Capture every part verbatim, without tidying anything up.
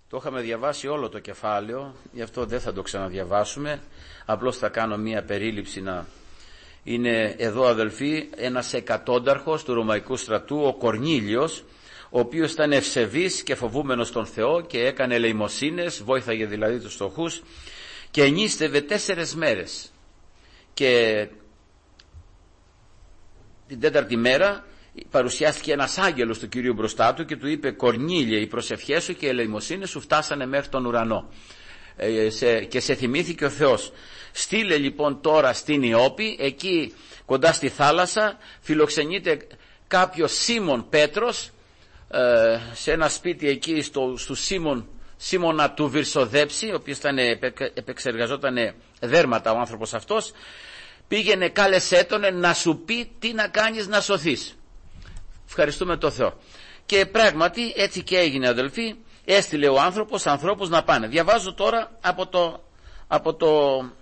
Το είχαμε διαβάσει όλο το κεφάλαιο, γι' αυτό δεν θα το ξαναδιαβάσουμε, απλώς θα κάνω μία περίληψη. Να είναι εδώ, αδελφοί, ένας εκατόνταρχος του Ρωμαϊκού στρατού, ο Κορνήλιος, ο οποίος ήταν ευσεβής και φοβούμενος τον Θεό και έκανε ελεημοσύνες, βόηθαγε δηλαδή τους φτωχούς και ενίστευε τέσσερες μέρες. Και την τέταρτη μέρα παρουσιάστηκε ένας άγγελος του Κυρίου μπροστά του και του είπε: Κορνήλιε, οι προσευχές σου και οι ελεημοσύνες σου φτάσανε μέχρι τον ουρανό ε, σε, και σε θυμήθηκε ο Θεός. Στείλε λοιπόν τώρα στην Ιώπη, εκεί κοντά στη θάλασσα φιλοξενείται κάποιος Σίμων Πέτρος, ε, σε ένα σπίτι εκεί στο, στο Σίμων, Σίμωνα του Βυρσοδέψη, ο οποίος ήταν, επεξεργαζόταν δέρματα ο άνθρωπος αυτός. Πήγαινε, κάλεσέ τον να σου πει τι να κάνεις να σωθείς. Ευχαριστούμε τον Θεό. Και πράγματι έτσι και έγινε, αδελφοί. Έστειλε ο άνθρωπος ανθρώπους να πάνε. Διαβάζω τώρα από το, από το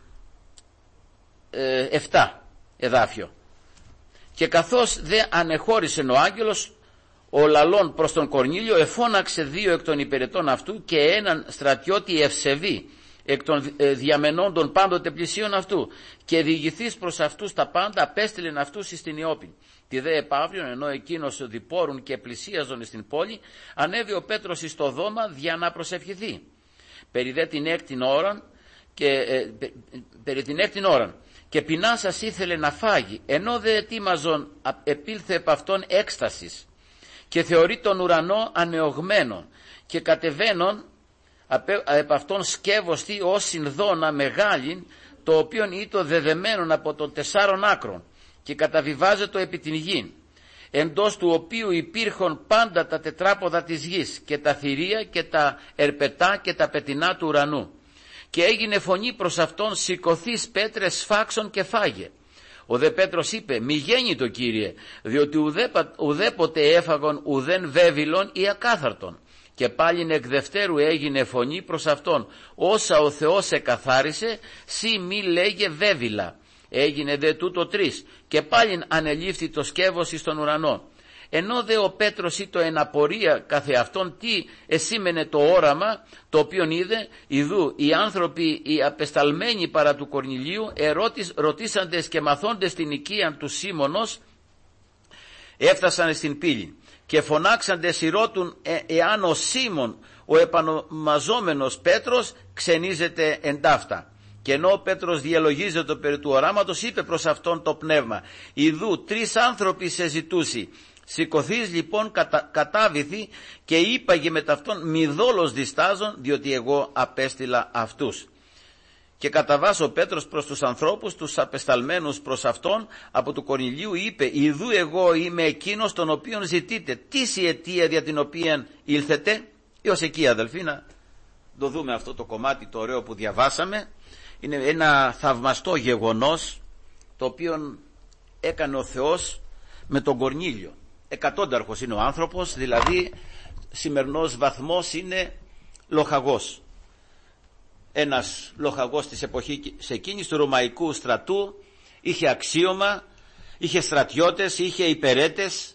ε, επτά εδάφιο. Και καθώς δε ανεχώρησε ο άγγελος, ο λαλών προς τον Κορνήλιο εφώναξε δύο εκ των υπηρετών αυτού και έναν στρατιώτη ευσεβή εκ των διαμενόντων πάντοτε πλησίων αυτού, και διηγηθείς προς αυτούς τα πάντα απέστειλεν αυτούς στην Ιώπη. Τη δε επαύριον, ενώ εκείνος διπόρουν και πλησίαζον στην πόλη, ανέβη ο Πέτρος εις το δώμα για να προσευχηθεί. Περί δε την έκτην ώραν και, ε, πε, περί την έκτην ώραν και πεινάσας ήθελε να φάγει, ενώ δε ετοίμαζον επήλθε επ' αυτόν έκστασης και θεωρεί τον ουρανό ανεωγμένον και κατεβαίνον επ' αυτόν σκεύωστη ως συνδόνα μεγάλην, το οποίον ήτο δεδεμένον από των τεσσάρων άκρων και καταβιβάζετο επί την γην, εντός του οποίου υπήρχον πάντα τα τετράποδα της γης και τα θηρία και τα ερπετά και τα πετεινά του ουρανού. Και έγινε φωνή προς αυτόν: σηκωθείς Πέτρε, σφάξον και φάγε. Ο δε Πέτρος είπε: μη γέννητο Κύριε, διότι ουδέπα, ουδέποτε έφαγον ουδέν βέβυλον ή ακάθαρτον. Και πάλιν εκ δευτέρου έγινε φωνή προς αυτόν: όσα ο Θεός εκαθάρισε, σύ μη λέγε βέβυλα. Έγινε δε τούτο τρεις, και πάλιν ανελήφθη το σκεύος εις τον ουρανό. Ενώ δε ο Πέτρος ήτο εν απορία καθεαυτόν τι εσήμενε το όραμα το οποίον είδε, ιδού οι άνθρωποι οι απεσταλμένοι παρά του Κορνηλίου ερώτης, ρωτήσαντες και μαθώντες την οικία του Σίμωνος έφτασαν στην πύλη και φωνάξαντες ηρώτουν ε, εάν ο Σίμων ο επανομαζόμενος Πέτρος ξενίζεται εντάφτα. Και ενώ ο Πέτρος διαλογίζεται περί του οράματος, είπε προς αυτόν το πνεύμα: ιδού τρεις άνθρωποι σε ζητούσι. Σηκωθείς λοιπόν κατα, κατάβηθη και είπαγε με ταυτόν: μη δόλος διστάζων, διότι εγώ απέστειλα αυτούς. Και καταβάς ο Πέτρος προς τους ανθρώπους, τους απεσταλμένους προς αυτόν από του Κορνηλίου, είπε: ιδού εγώ είμαι εκείνος τον οποίον ζητείτε. Τι η αιτία δια την οποία ήλθετε? Έως εκεί, αδελφοί, να το δούμε αυτό το κομμάτι το ωραίο που διαβάσαμε. Είναι ένα θαυμαστό γεγονός το οποίο έκανε ο Θεός με τον Κορνήλιο. Εκατόνταρχος είναι ο άνθρωπος, δηλαδή σημερινός βαθμός είναι λοχαγός. Ένας λοχαγός της εποχής εκείνης του Ρωμαϊκού στρατού, είχε αξίωμα, είχε στρατιώτες, είχε υπερέτες,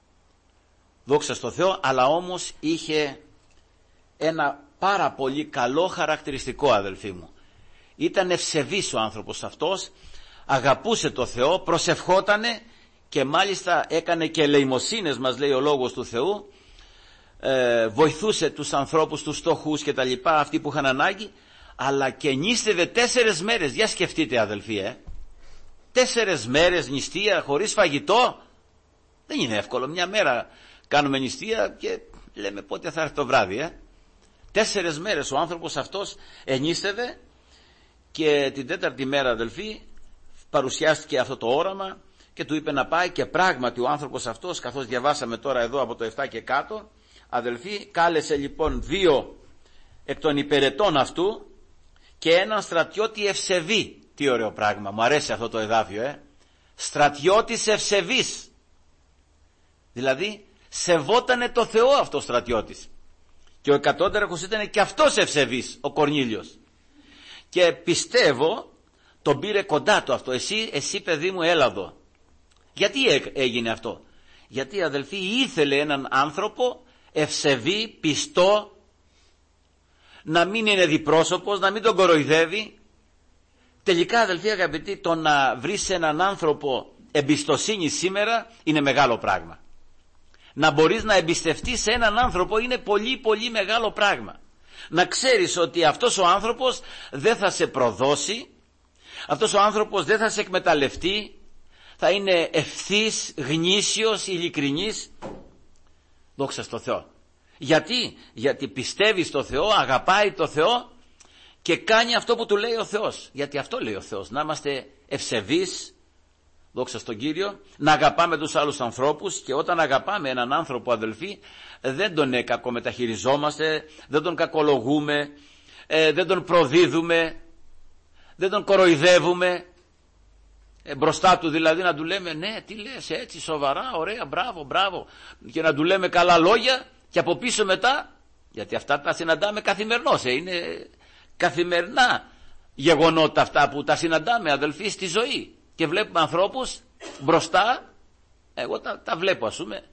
δόξα στο Θεό, αλλά όμως είχε ένα πάρα πολύ καλό χαρακτηριστικό, αδελφοί μου. Ήταν ευσεβής ο άνθρωπος αυτός, αγαπούσε το Θεό, προσευχότανε και μάλιστα έκανε και ελεημοσύνες, μας λέει ο λόγος του Θεού, ε, βοηθούσε τους ανθρώπους, τους φτωχούς και τα λοιπά, αυτοί που είχαν ανάγκη, αλλά και νήστευε τέσσερες μέρες. Για σκεφτείτε, αδελφοί, ε. τέσσερες μέρες νηστεία χωρίς φαγητό, δεν είναι εύκολο. Μια μέρα κάνουμε νηστεία και λέμε πότε θα έρθει το βράδυ, ε. Τέσσερες μέρες ο άνθρωπος αυτός ενίστευε. Και την τέταρτη μέρα, αδελφοί, παρουσιάστηκε αυτό το όραμα και του είπε να πάει, και πράγματι ο άνθρωπος αυτός, καθώς διαβάσαμε τώρα εδώ από το επτά και κάτω, αδελφοί, κάλεσε λοιπόν δύο εκ των υπηρετών αυτού και έναν στρατιώτη ευσεβή. Τι ωραίο πράγμα, μου αρέσει αυτό το εδάφιο, ε. Στρατιώτης ευσεβής. Δηλαδή σεβότανε το Θεό αυτό ο στρατιώτης. Και ο εκατόνταρχος ήταν και αυτός ευσεβής, ο Κορνήλιος. Και πιστεύω τον πήρε κοντά του αυτό. Εσύ, εσύ παιδί μου, έλα εδώ. Γιατί έγινε αυτό? Γιατί, αδελφοί, ήθελε έναν άνθρωπο ευσεβή, πιστό, να μην είναι διπρόσωπος, να μην τον κοροϊδεύει. Τελικά, αδελφοί αγαπητοί, το να βρεις έναν άνθρωπο εμπιστοσύνη σήμερα είναι μεγάλο πράγμα. Να μπορείς να εμπιστευτείς σε έναν άνθρωπο είναι πολύ πολύ μεγάλο πράγμα. Να ξέρεις ότι αυτός ο άνθρωπος δεν θα σε προδώσει, αυτός ο άνθρωπος δεν θα σε εκμεταλλευτεί, θα είναι ευθύς, γνήσιος, ειλικρινής. Δόξα στο Θεό. Γιατί? Γιατί πιστεύει στο Θεό, αγαπάει το Θεό και κάνει αυτό που του λέει ο Θεός. Γιατί αυτό λέει ο Θεός, να είμαστε ευσεβείς, δόξα στον Κύριο, να αγαπάμε τους άλλους ανθρώπους, και όταν αγαπάμε έναν άνθρωπο, αδελφοί, δεν τον κακομεταχειριζόμαστε, δεν τον κακολογούμε, ε, δεν τον προδίδουμε, δεν τον κοροϊδεύουμε, ε, μπροστά του δηλαδή να του λέμε ναι τι λες έτσι σοβαρά, ωραία, μπράβο, μπράβο, και να του λέμε καλά λόγια, και από πίσω μετά, γιατί αυτά τα συναντάμε καθημερινώς, ε, είναι καθημερινά γεγονότα αυτά που τα συναντάμε, αδελφοί, στη ζωή, και βλέπουμε ανθρώπους μπροστά, εγώ τα, τα βλέπω ας πούμε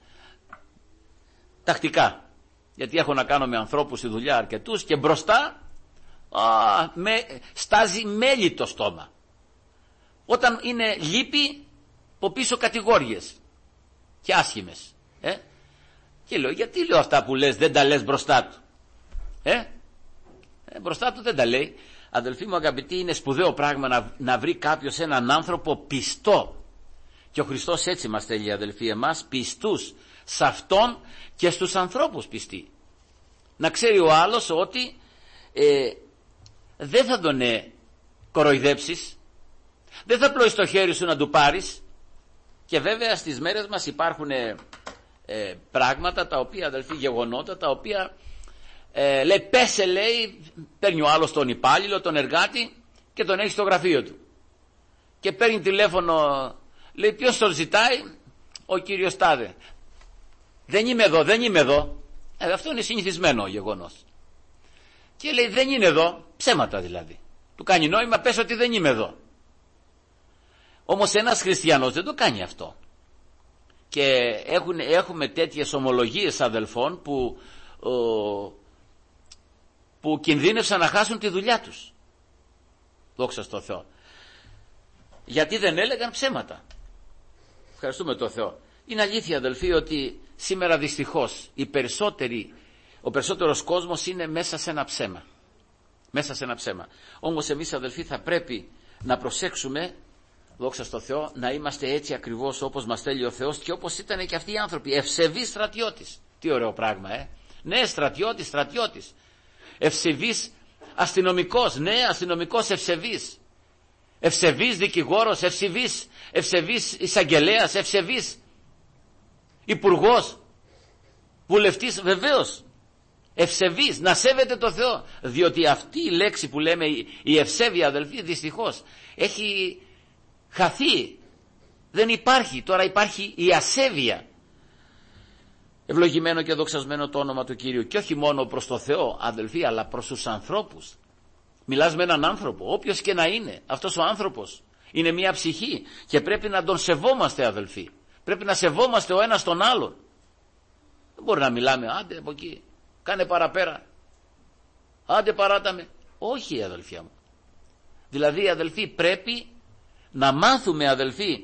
τακτικά, γιατί έχω να κάνω με ανθρώπους στη δουλειά αρκετούς, και μπροστά α, με, στάζει μέλι το στόμα. Όταν είναι λύπη, από πίσω κατηγόριες και άσχημες, ε? Και λέω, γιατί λέω αυτά που λες δεν τα λες μπροστά του, ε? Ε, μπροστά του δεν τα λέει. Αδελφοί μου αγαπητοί, είναι σπουδαίο πράγμα να, να βρει κάποιος έναν άνθρωπο πιστό, και ο Χριστός έτσι μας θέλει, αδελφοί, εμάς πιστούς σε Αυτόν και στους ανθρώπους πιστοί. Να ξέρει ο άλλος ότι ε, δεν θα τον ε, κοροϊδέψεις, δεν θα πλώσεις το χέρι σου να του πάρεις. Και βέβαια στις μέρες μας υπάρχουν ε, ε, πράγματα τα οποία, αδελφοί, γεγονότα τα οποία ε, λέει πέσε, λέει, παίρνει ο άλλος τον υπάλληλο, τον εργάτη, και τον έχει στο γραφείο του και παίρνει τηλέφωνο, λέει ποιος τον ζητάει, ο κύριος τάδε. Δεν είμαι εδώ, δεν είμαι εδώ. Ε, αυτό είναι συνηθισμένο γεγονός. Και λέει δεν είναι εδώ, ψέματα δηλαδή. Του κάνει νόημα, πες ότι δεν είμαι εδώ. Όμως ένας χριστιανός δεν το κάνει αυτό. Και έχουν, έχουμε τέτοιες ομολογίες αδελφών που, ο, που κινδύνευσαν να χάσουν τη δουλειά τους. Δόξα στο Θεό. Γιατί δεν έλεγαν ψέματα. Ευχαριστούμε το Θεό. Είναι αλήθεια, αδελφοί, ότι σήμερα δυστυχώς οι περισσότεροι, ο περισσότερος κόσμος είναι μέσα σε ένα ψέμα. Μέσα σε ένα ψέμα. Όμως εμείς, αδελφοί, θα πρέπει να προσέξουμε, δόξα στο Θεό, να είμαστε έτσι ακριβώς όπως μας θέλει ο Θεός και όπως ήταν και αυτοί οι άνθρωποι. Ευσεβής στρατιώτης. Τι ωραίο πράγμα, ε. Ναι, στρατιώτης, στρατιώτης. Ευσεβής αστυνομικός. Ναι, αστυνομικός ευσεβής. Ευσεβής δικηγόρος, ευσεβής, ευσεβής εισαγγελέας, ευσεβής υπουργός, βουλευτής, βεβαίως. Ευσεβής, να σέβεται το Θεό. Διότι αυτή η λέξη που λέμε, η ευσέβεια, αδελφοί, δυστυχώς έχει χαθεί. Δεν υπάρχει. Τώρα υπάρχει η ασέβεια. Ευλογημένο και δοξασμένο το όνομα του Κύριου. Και όχι μόνο προς το Θεό, αδελφοί, αλλά προς τους ανθρώπους. Μιλάς με έναν άνθρωπο, όποιος και να είναι. Αυτός ο άνθρωπος είναι μια ψυχή και πρέπει να τον σεβόμαστε, αδελφοί. Πρέπει να σεβόμαστε ο ένας τον άλλον. Δεν μπορεί να μιλάμε, άντε από εκεί, κάνε παραπέρα, άντε παράταμε. Όχι, αδελφιά μου. Δηλαδή, αδελφοί, πρέπει να μάθουμε, αδελφοί,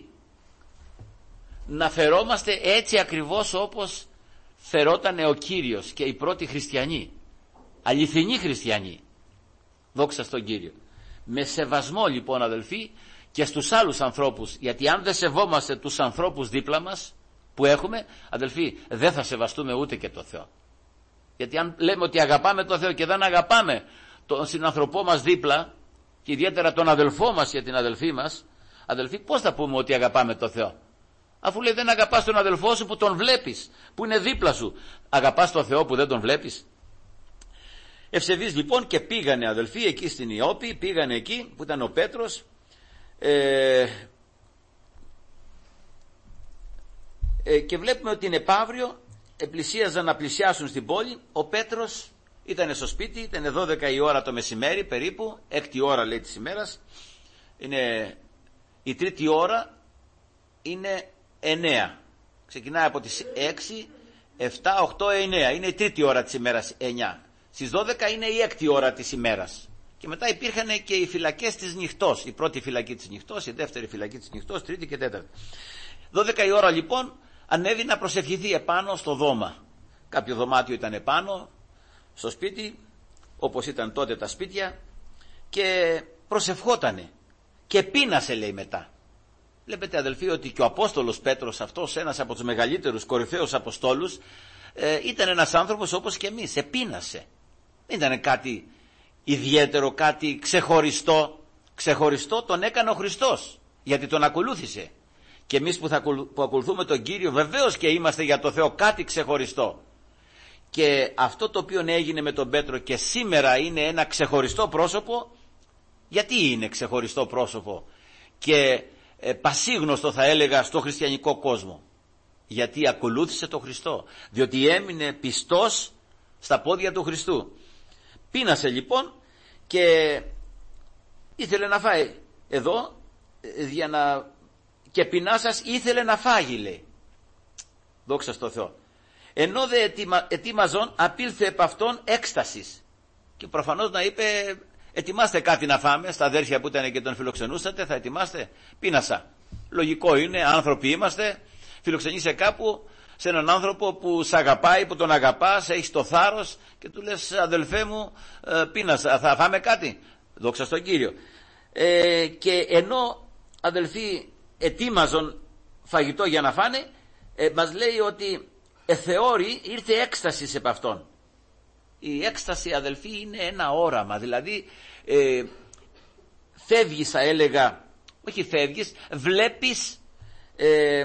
να φερόμαστε έτσι ακριβώς όπως φερότανε ο Κύριος και οι πρώτοι χριστιανοί, αληθινοί χριστιανοί. Δόξα στον Κύριο. Με σεβασμό λοιπόν, αδελφοί, και στους άλλους ανθρώπους, γιατί αν δεν σεβόμαστε τους ανθρώπους δίπλα μας που έχουμε, αδελφοί, δεν θα σεβαστούμε ούτε και το Θεό. Γιατί αν λέμε ότι αγαπάμε το Θεό και δεν αγαπάμε τον συνανθρωπό μας δίπλα, και ιδιαίτερα τον αδελφό μας και την αδελφή μας, αδελφοί, πώς θα πούμε ότι αγαπάμε το Θεό? Αφού λέει δεν αγαπάς τον αδελφό σου που τον βλέπεις, που είναι δίπλα σου. Αγαπάς τον Θεό που δεν τον βλέπεις? Ευσεβείς λοιπόν, και πήγανε, αδελφοί, εκεί στην Ιώπη, πήγανε εκεί που ήταν ο Πέτρος, ε, ε, και βλέπουμε ότι είναι επαύριο, πλησίαζαν να πλησιάσουν στην πόλη. Ο Πέτρος ήταν στο σπίτι, ήταν δώδεκα η ώρα το μεσημέρι περίπου, έκτη ώρα λέει της ημέρας, είναι η τρίτη ώρα, είναι εννέα, ξεκινάει από τις έξι, επτά, οκτώ, εννέα, είναι η τρίτη ώρα της ημέρας, εννέα. Στις δώδεκα είναι η έκτη ώρα της ημέρας. Και μετά υπήρχαν και οι φυλακές της νυχτός. Η πρώτη φυλακή της νυχτός, η δεύτερη φυλακή της νυχτός, τρίτη και τέταρτη. δώδεκα η ώρα λοιπόν ανέβη να προσευχηθεί επάνω στο δώμα. Κάποιο δωμάτιο ήταν επάνω στο σπίτι, όπως ήταν τότε τα σπίτια, και προσευχότανε. Και πείνασε, λέει, μετά. Βλέπετε, αδελφοί, ότι και ο Απόστολος Πέτρος, αυτός ένας από τους μεγαλύτερους κορυφαίους Αποστόλους, ε, ήταν ένας άνθρωπος όπως και εμείς. Επείνασε. Δεν ήταν κάτι ιδιαίτερο, κάτι ξεχωριστό. Ξεχωριστό τον έκανε ο Χριστός, γιατί τον ακολούθησε. Και εμείς που, θα, που ακολουθούμε τον Κύριο, βεβαίως και είμαστε για το Θεό κάτι ξεχωριστό. Και αυτό το οποίο έγινε με τον Πέτρο και σήμερα είναι ένα ξεχωριστό πρόσωπο. Γιατί είναι ξεχωριστό πρόσωπο και ε, πασίγνωστο, θα έλεγα, στο χριστιανικό κόσμο? Γιατί ακολούθησε τον Χριστό, διότι έμεινε πιστός στα πόδια του Χριστού. Πείνασε λοιπόν και ήθελε να φάει. Εδώ για να... και πεινάσας ήθελε να φάγει, λέει. Δόξα στο Θεό. Ενώ δε ετοιμα... ετοίμαζον απήλθε επ' αυτόν έκστασης. Και προφανώς να είπε, ετοιμάστε κάτι να φάμε, στα αδέρφια που ήταν και τον φιλοξενούσατε, θα ετοιμάστε? Πείνασα. Λογικό είναι, άνθρωποι είμαστε, φιλοξενείσαι κάπου σε έναν άνθρωπο που σ' αγαπάει, που τον αγαπάς, έχεις το θάρρος και του λες, αδελφέ μου, πείνασα, θα φάμε κάτι? Δόξα στον Κύριο. Ε, και ενώ, αδελφοί, ετοίμαζον φαγητό για να φάνε, ε, μας λέει ότι εθεώρη ήρθε έκσταση σε αυτόν. Η έκσταση, αδελφοί, είναι ένα όραμα, δηλαδή ε, φεύγεις, θα έλεγα, όχι φεύγεις, βλέπεις ε,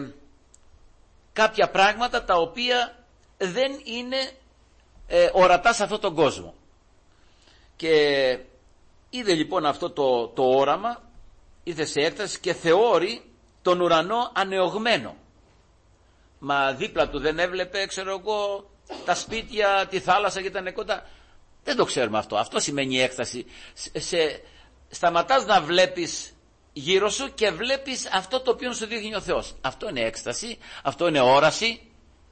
κάποια πράγματα τα οποία δεν είναι ε, ορατά σε αυτόν τον κόσμο. Και είδε λοιπόν αυτό το, το όραμα, ήρθε σε έκταση και θεώρη τον ουρανό ανεωγμένο. Μα δίπλα του δεν έβλεπε, ξέρω εγώ, τα σπίτια, τη θάλασσα και τα νεκότα? Δεν το ξέρουμε αυτό. Αυτό σημαίνει έκσταση. Σε, σε, σταματάς να βλέπεις γύρω σου και βλέπεις αυτό το οποίο σου δείχνει ο Θεός. Αυτό είναι έκσταση, αυτό είναι όραση,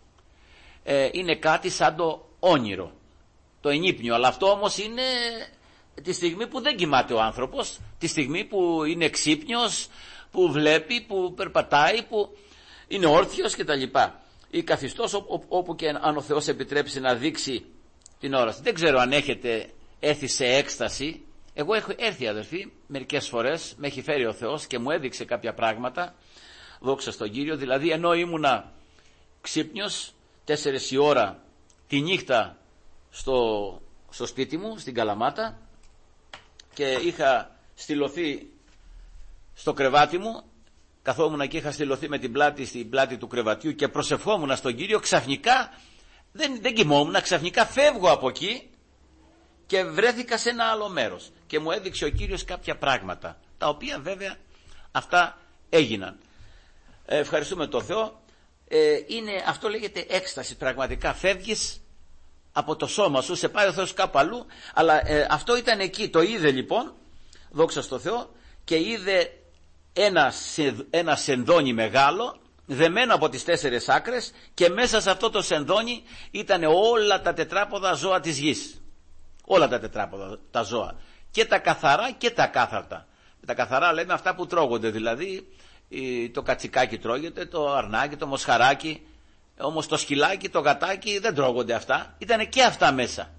ε, είναι κάτι σαν το όνειρο, το ενύπνιο. Αλλά αυτό όμως είναι τη στιγμή που δεν κοιμάται ο άνθρωπος, τη στιγμή που είναι ξύπνιος, που βλέπει, που περπατάει, που είναι όρθιος κτλ. Ή καθιστός, όπου και αν ο Θεός επιτρέψει να δείξει την όραση. Δεν ξέρω αν έχετε έρθει σε έκσταση. Εγώ έχω έρθει, αδελφοί, μερικές φορές, με έχει φέρει ο Θεός και μου έδειξε κάποια πράγματα, δόξα στον Κύριο. Δηλαδή, ενώ ήμουνα ξύπνιος τέσσερις η ώρα τη νύχτα στο, στο σπίτι μου, στην Καλαμάτα, και είχα στυλωθεί στο κρεβάτι μου, καθόμουν και είχα στυλωθεί με την πλάτη στην πλάτη του κρεβατιού και προσευχόμουν στον Κύριο, ξαφνικά δεν, δεν κοιμόμουν, ξαφνικά φεύγω από εκεί και βρέθηκα σε ένα άλλο μέρος και μου έδειξε ο Κύριος κάποια πράγματα, τα οποία βέβαια αυτά έγιναν. Ε, ευχαριστούμε τον Θεό. Ε, είναι, αυτό λέγεται έκσταση, πραγματικά φεύγεις από το σώμα σου, σε πάει ο Θεός κάπου αλλού, αλλά ε, αυτό ήταν εκεί. Το είδε λοιπόν, δόξα στο Θεό, και είδε ένα, ένα σενδόνι μεγάλο δεμένο από τις τέσσερις άκρες, και μέσα σε αυτό το σενδόνι ήταν όλα τα τετράποδα ζώα της γης. Όλα τα τετράποδα τα ζώα, και τα καθαρά και τα ακάθαρτα. Τα καθαρά λέμε αυτά που τρώγονται, δηλαδή το κατσικάκι τρώγεται, το αρνάκι, το μοσχαράκι, όμως το σκυλάκι, το γατάκι δεν τρώγονται αυτά. Ήτανε και αυτά μέσα.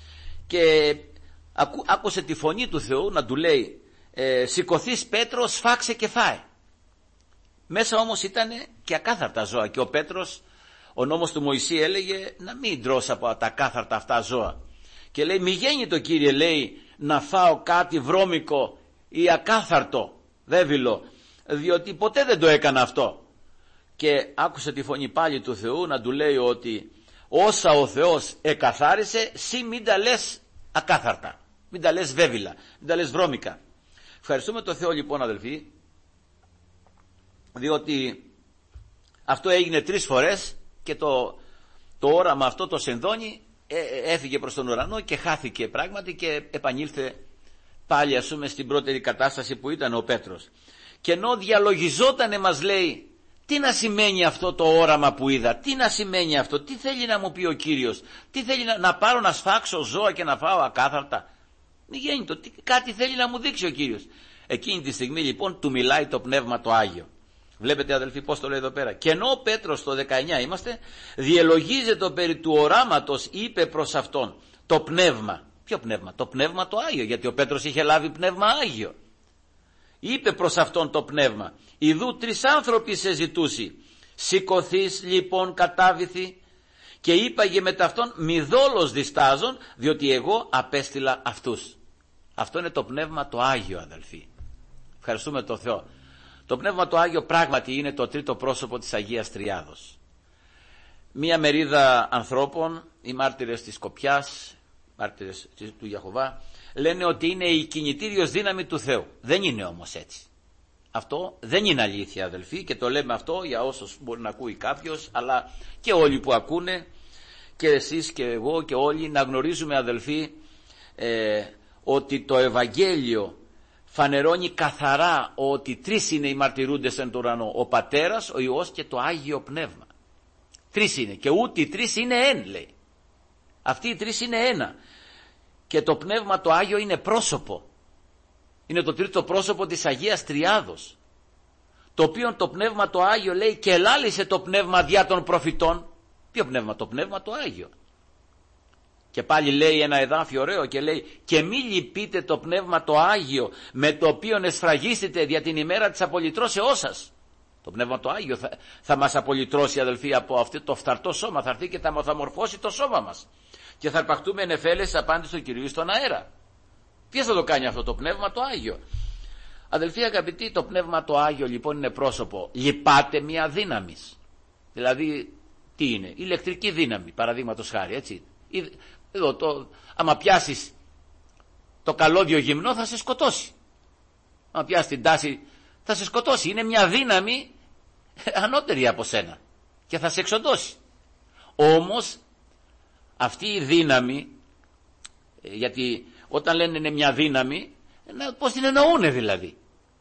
Και ακού, άκουσε τη φωνή του Θεού να του λέει, ε, σηκωθείς Πέτρο, σφάξε και φάε. Μέσα όμως ήταν και ακάθαρτα ζώα, και ο Πέτρος, ο νόμος του Μωυσή έλεγε να μην τρως από τα ακάθαρτα αυτά ζώα. Και λέει, μη γέννη το Κύριε, λέει, να φάω κάτι βρώμικο ή ακάθαρτο, βέβυλο, διότι ποτέ δεν το έκανα αυτό. Και άκουσε τη φωνή πάλι του Θεού να του λέει ότι όσα ο Θεός εκαθάρισε, εσύ μην τα λες ακάθαρτα, μην τα λες βέβυλα, μην τα λες βρώμικα. Ευχαριστούμε τον Θεό λοιπόν, αδελφοί, διότι αυτό έγινε τρεις φορές και το, το όραμα αυτό, το σενδόνι, ε, έφυγε προς τον ουρανό και χάθηκε πράγματι και επανήλθε πάλι, ας πούμε, στην πρώτερη κατάσταση που ήταν ο Πέτρος. Και ενώ διαλογιζότανε, μας λέει, Τι να σημαίνει αυτό το όραμα που είδα, τι να σημαίνει αυτό, τι θέλει να μου πει ο Κύριος, τι θέλει να, να πάρω να σφάξω ζώα και να φάω ακάθαρτα. Μη γέννητο, τι, κάτι θέλει να μου δείξει ο Κύριος. Εκείνη τη στιγμή λοιπόν του μιλάει το Πνεύμα το Άγιο. Βλέπετε αδελφοί πώς το λέει εδώ πέρα. Και ενώ ο Πέτρος το δεκαεννιά είμαστε, διελογίζεται περί του οράματος, είπε προς αυτόν το Πνεύμα. Ποιο Πνεύμα? Το Πνεύμα το Άγιο, γιατί ο Πέτρος είχε λάβει Πνεύμα Άγιο. Είπε προς αυτόν το Πνεύμα, ιδού τρεις άνθρωποι σε ζητούσι, σηκωθείς λοιπόν κατάβηθη, και είπαγε μετά αυτόν, μη δόλος διστάζων, διότι εγώ απέστειλα αυτούς. Αυτό είναι το Πνεύμα το Άγιο αδελφοί. Ευχαριστούμε τον Θεό. Το Πνεύμα το Άγιο πράγματι είναι το τρίτο πρόσωπο της Αγίας Τριάδος. Μία μερίδα ανθρώπων, οι μάρτυρες της Σκοπιάς, μάρτυρες του Ιαχωβά, λένε ότι είναι η κινητήριος δύναμη του Θεού. Δεν είναι όμως έτσι. Αυτό δεν είναι αλήθεια αδελφοί, και το λέμε αυτό για όσους μπορεί να ακούει κάποιος, αλλά και όλοι που ακούνε, και εσείς και εγώ και όλοι, να γνωρίζουμε αδελφοί ε, ότι το Ευαγγέλιο φανερώνει καθαρά ότι τρεις είναι οι μαρτυρούντες εν το ουρανό, ο Πατέρας, ο Υιός και το Άγιο Πνεύμα. Τρεις είναι, και ούτε οι τρεις είναι εν, λέει. Αυτοί οι τρεις είναι ένα. Και το Πνεύμα το Άγιο είναι πρόσωπο. Είναι το τρίτο πρόσωπο της Αγίας Τριάδος, το οποίο το Πνεύμα το Άγιο λέει και ελάλησε το Πνεύμα διά των προφητών. Ποιο Πνεύμα? Το Πνεύμα το Άγιο. Και πάλι λέει ένα εδάφιο ωραίο και λέει, και μη λυπείτε το Πνεύμα το Άγιο, με το οποίο εσφραγίσετε δια την ημέρα της απολυτρώσεώς σας. Το Πνεύμα το Άγιο θα, θα μας απολυτρώσει αδελφοί από αυτό το φθαρτό σώμα. Θα έρθει και θα, θα μορφώσει το σώμα μας. Και θα αρπαχτούμε νεφέλες απάντηση του Κυρίου στον αέρα. Ποιος θα το κάνει αυτό? Το Πνεύμα το Άγιο. Αδελφοί αγαπητοί, το Πνεύμα το Άγιο λοιπόν είναι πρόσωπο. Λυπάται μια δύναμη. Δηλαδή τι είναι? Ηλεκτρική δύναμη, παραδείγματος χάρη, έτσι. Εδώ το, άμα πιάσεις το καλώδιο γυμνό θα σε σκοτώσει. Άμα πιάσεις την τάση θα σε σκοτώσει. Είναι μια δύναμη ανώτερη από σένα και θα σε εξοντώσει. Όμως αυτή η δύναμη, γιατί όταν λένε είναι μια δύναμη, πώς την εννοούνε δηλαδή?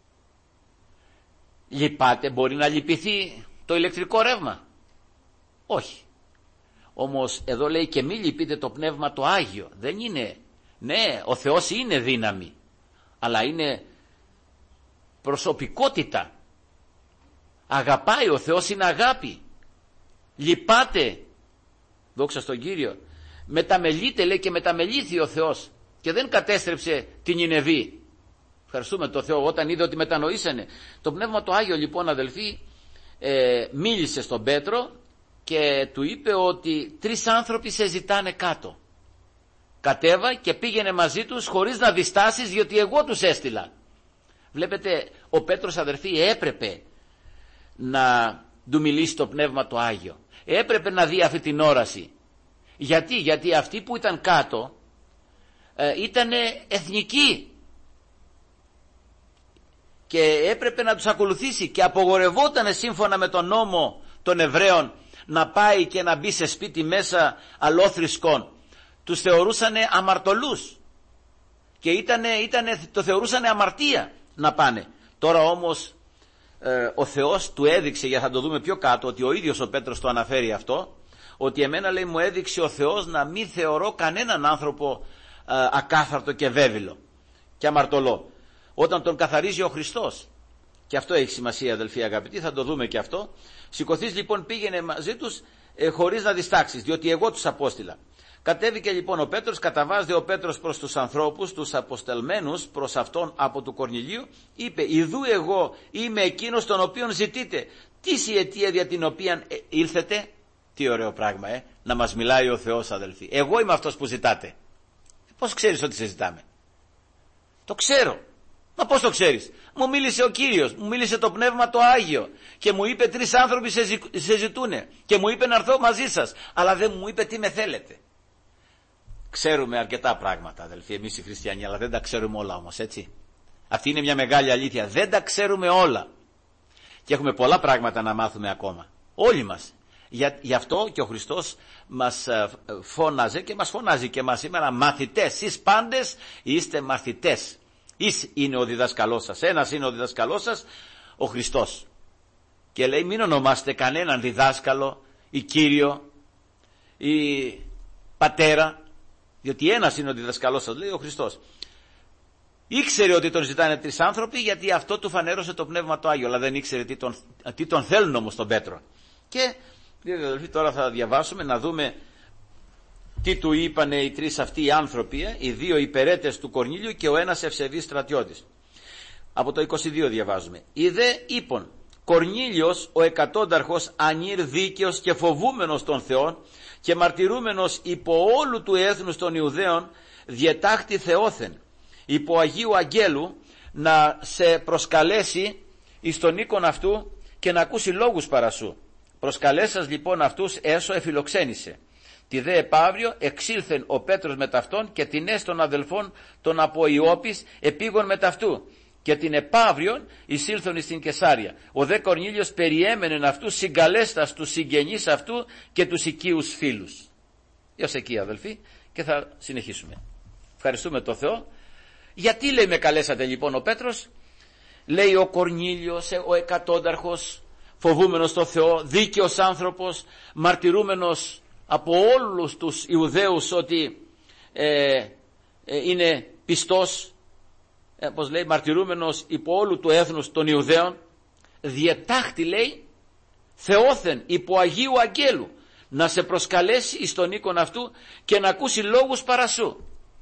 Λυπάται, μπορεί να λυπηθεί το ηλεκτρικό ρεύμα? Όχι. Όμως εδώ λέει και μη λυπείτε το Πνεύμα το Άγιο. Δεν είναι, ναι, ο Θεός είναι δύναμη, αλλά είναι προσωπικότητα. Αγαπάει, ο Θεός είναι αγάπη. Λυπάται, δόξα στον Κύριο. Μεταμελείται, λέει, και μεταμελήθη ο Θεός και δεν κατέστρεψε την Νινεβή. Ευχαριστούμε τον Θεό όταν είδε ότι μετανοήσανε. Το Πνεύμα το Άγιο λοιπόν αδελφοί ε, μίλησε στον Πέτρο και του είπε ότι τρεις άνθρωποι σε ζητάνε κάτω. Κατέβα και πήγαινε μαζί τους χωρίς να διστάσεις, διότι εγώ τους έστειλα. Βλέπετε, ο Πέτρος αδερφοί έπρεπε να του μιλήσει το Πνεύμα το Άγιο. Έπρεπε να δει αυτή την όραση. Γιατί, γιατί αυτοί που ήταν κάτω ε, ήταν εθνικοί και έπρεπε να τους ακολουθήσει και απογορευόταν σύμφωνα με τον νόμο των Εβραίων να πάει και να μπει σε σπίτι μέσα αλόθρησκων. Τους θεωρούσανε αμαρτωλούς και ήτανε, ήτανε, το θεωρούσανε αμαρτία να πάνε. Τώρα όμως ε, ο Θεός του έδειξε, για θα το δούμε πιο κάτω, ότι ο ίδιος ο Πέτρος το αναφέρει αυτό, ότι εμένα λέει μου έδειξε ο Θεός να μην θεωρώ κανέναν άνθρωπο ε, ακάθαρτο και βέβυλο και αμαρτωλό, όταν τον καθαρίζει ο Χριστός. Και αυτό έχει σημασία αδελφοί αγαπητοί, θα το δούμε και αυτό. Σηκωθείς λοιπόν, πήγαινε μαζί τους ε, χωρίς να διστάξεις, διότι εγώ τους απόστειλα. Κατέβηκε λοιπόν ο Πέτρος, καταβάζεται ο Πέτρος προς τους ανθρώπους, τους αποστελμένους προς αυτόν από του Κορνηλίου, είπε, ιδού εγώ είμαι εκείνος τον οποίον ζητείτε. Τι η αιτία δια την οποία ε, ήλθετε? Τι ωραίο πράγμα, ε, να μας μιλάει ο Θεός αδελφοί. Εγώ είμαι αυτός που ζητάτε. Πώς ξέρεις ότι σε ζητάμε? Το ξέρω. Μα πώς το ξέρεις? Μου μίλησε ο Κύριος, μου μίλησε το Πνεύμα το Άγιο και μου είπε τρεις άνθρωποι σε, ζη, σε ζητούνε και μου είπε να έρθω μαζί σας, αλλά δεν μου είπε τι με θέλετε. Ξέρουμε αρκετά πράγματα αδελφοί εμείς οι χριστιανοί, αλλά δεν τα ξέρουμε όλα όμως, έτσι. Αυτή είναι μια μεγάλη αλήθεια, δεν τα ξέρουμε όλα και έχουμε πολλά πράγματα να μάθουμε ακόμα, όλοι μας. Για, γι' αυτό και ο Χριστός μας φώναζε και μας φωνάζει και μας σήμερα, μαθητές, εσείς πάντες είστε μαθητές. Εις είναι ο διδασκαλός σας, ένας είναι ο διδασκαλός σας, ο Χριστός. Και λέει μην ονομάστε κανέναν διδάσκαλο ή κύριο ή πατέρα, διότι ένας είναι ο διδασκαλός σας, λέει ο Χριστός. Ήξερε ότι τον ζητάνε τρεις άνθρωποι, γιατί αυτό του φανέρωσε το Πνεύμα το Άγιο, αλλά δεν ήξερε τι τον, τι τον θέλουν όμως τον Πέτρο. Και τώρα θα διαβάσουμε να δούμε τι του είπανε οι τρεις αυτοί οι άνθρωποι, οι δύο υπερέτες του Κορνήλιου και ο ένας ευσεβής στρατιώτης. Από το είκοσι δύο διαβάζουμε. Ιδε είπων Κορνήλιος ο εκατόνταρχος ανήρ δίκαιος και φοβούμενος των Θεών και μαρτυρούμενος υπό όλου του έθνους των Ιουδαίων διετάχτη Θεόθεν υπό Αγίου Αγγέλου να σε προσκαλέσει εις τον οίκον αυτού και να ακούσει λόγους παρασού. Προσκαλέσας λοιπόν αυτούς έσω εφιλοξένησε. Τη δε επαύριο εξήλθεν ο Πέτρος με ταυτόν και την έσω των αδελφών των από Ιώπης επίγον με ταυτού. Και την επαύριον εισήλθον εις την Κεσάρια. Ο δε Κορνήλιος περιέμενεν αυτού συγκαλέστας τους συγγενείς αυτού και τους οικείους φίλους. Έως εκεί αδελφοί και θα συνεχίσουμε. Ευχαριστούμε τον Θεό. Γιατί λέει με καλέσατε λοιπόν ο Πέτρος? Λέει ο Κορνήλιος ο εκατόνταρχος, φοβούμενος τον Θεό, δίκαιος άνθρωπος, μαρτυρούμενος από όλους τους Ιουδαίους ότι ε, ε, είναι πιστός, ε, πως λέει, μαρτυρούμενος υπό όλου του έθνους των Ιουδαίων, διετάχτη λέει Θεόθεν υπό Αγίου Αγγέλου να σε προσκαλέσει εις τον οίκον αυτού και να ακούσει λόγους παρασού.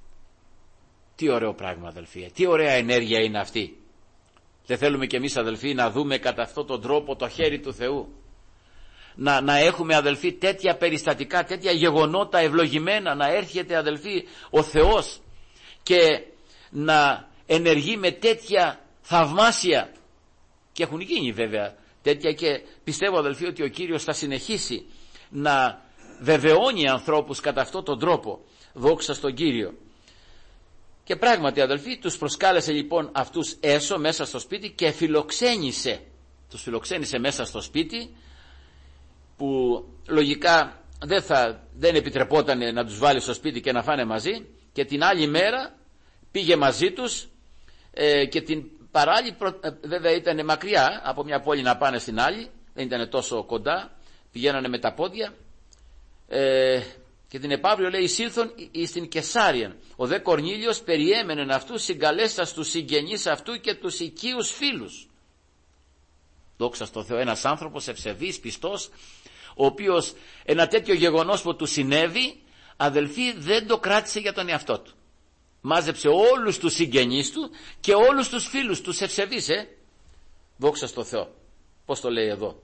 Τι ωραίο πράγμα αδελφοί, τι ωραία ενέργεια είναι αυτή. Δεν θέλουμε κι εμείς αδελφοί να δούμε κατά αυτόν τον τρόπο το χέρι του Θεού, να, να έχουμε αδελφοί τέτοια περιστατικά, τέτοια γεγονότα ευλογημένα, να έρχεται αδελφοί ο Θεός και να ενεργεί με τέτοια θαυμάσια, και έχουν γίνει βέβαια τέτοια, και πιστεύω αδελφοί ότι ο Κύριος θα συνεχίσει να βεβαιώνει ανθρώπους κατά αυτόν τον τρόπο. Δόξα στον Κύριο. Και πράγματι αδελφοί τους προσκάλεσε λοιπόν αυτούς έσω μέσα στο σπίτι και φιλοξένησε. Τους φιλοξένησε μέσα στο σπίτι, που λογικά δεν, θα, δεν επιτρεπόταν να τους βάλει στο σπίτι και να φάνε μαζί, και την άλλη μέρα πήγε μαζί τους ε, και την παράλληλη, ε, βέβαια ήταν μακριά από μια πόλη να πάνε στην άλλη, δεν ήταν τόσο κοντά, πηγαίνανε με τα πόδια, ε, και την επαύριο λέει εισήλθον εις την Κεσάρια. Ο δε Κορνήλιος περιέμενεν αυτού συγκαλέστας τους συγγενείς αυτού και τους οικείους φίλους. Δόξα στο Θεό, ένας άνθρωπος ευσεβής, πιστός, ο οποίος ένα τέτοιο γεγονός που του συνέβη, αδελφοί, δεν το κράτησε για τον εαυτό του. Μάζεψε όλους τους συγγενείς του και όλους τους φίλους τους ευσεβείς, ε. Δόξα στο Θεό. Πώς το λέει εδώ?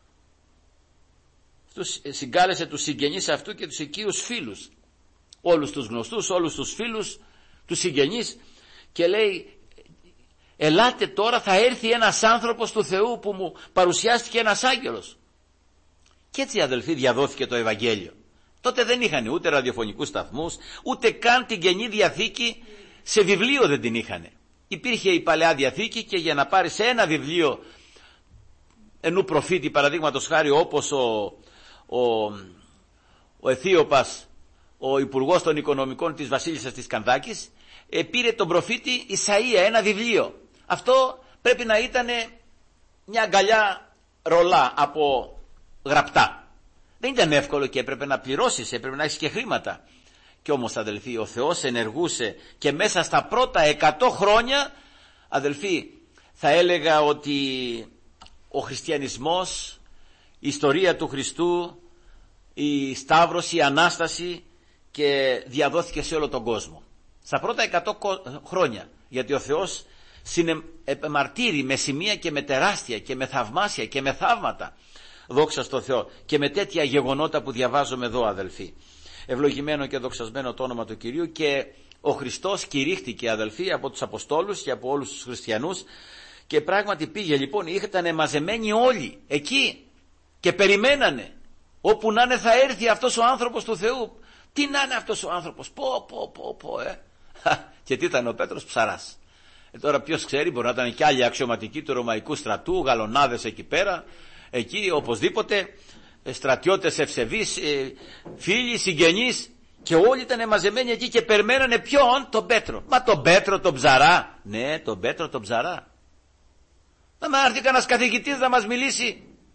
Τους συγκάλεσε τους συγγενείς αυτού και τους οικείους φίλους, όλους τους γνωστούς, όλους τους φίλους, τους συγγενείς, και λέει ελάτε τώρα, θα έρθει ένας άνθρωπος του Θεού που μου παρουσιάστηκε ένας άγγελος. Και έτσι αδελφοί διαδόθηκε το Ευαγγέλιο. Τότε δεν είχαν ούτε ραδιοφωνικούς σταθμούς, ούτε καν την Καινή Διαθήκη σε βιβλίο δεν την είχαν. Υπήρχε η Παλαιά Διαθήκη, και για να πάρεις ένα βιβλίο ενού προφήτη, παραδείγματος χάρη όπως ο Ο, ο Αιθίωπας, ο υπουργός των οικονομικών της βασίλισσας της Κανδάκης, ε, πήρε τον προφήτη Ισαΐα, ένα βιβλίο. Αυτό πρέπει να ήταν μια αγκαλιά ρολά από γραπτά. Δεν ήταν εύκολο και έπρεπε να πληρώσεις, έπρεπε να έχεις και χρήματα. Και όμως αδελφοί, ο Θεός ενεργούσε, και μέσα στα πρώτα εκατό χρόνια αδελφοί θα έλεγα ότι ο χριστιανισμός, η ιστορία του Χριστού, η Σταύρωση, η Ανάσταση, και διαδόθηκε σε όλο τον κόσμο. Στα πρώτα εκατό χρόνια, γιατί ο Θεός μαρτύρει με σημεία και με τεράστια και με θαυμάσια και με θαύματα. Δόξα στο Θεό. Και με τέτοια γεγονότα που διαβάζουμε εδώ αδελφοί. Ευλογημένο και δοξασμένο το όνομα του Κυρίου. Και ο Χριστός κηρύχθηκε αδελφοί από τους Αποστόλους και από όλους τους χριστιανούς, και πράγματι πήγε λοιπόν, ήταν μαζεμένοι όλοι εκεί και περιμένανε. Όπου να είναι θα έρθει αυτός ο άνθρωπος του Θεού. Τι να είναι αυτός ο άνθρωπος? Πω πω πω πω ε. Και τι ήταν ο Πέτρος? Ψαράς. Ε, τώρα ποιος ξέρει, μπορεί να ήταν και άλλοι αξιωματικοί του Ρωμαϊκού στρατού, γαλονάδες εκεί πέρα, εκεί οπωσδήποτε, στρατιώτες ευσεβείς, ε, φίλοι, συγγενείς, και όλοι ήταν μαζεμένοι εκεί και περιμένανε ποιον? Τον Πέτρο. Μα τον Πέτρο τον ψαρά. Ναι, τον Πέτρο τον ψαρά. Να έρθει κανένας καθηγητής να μας μιλήσει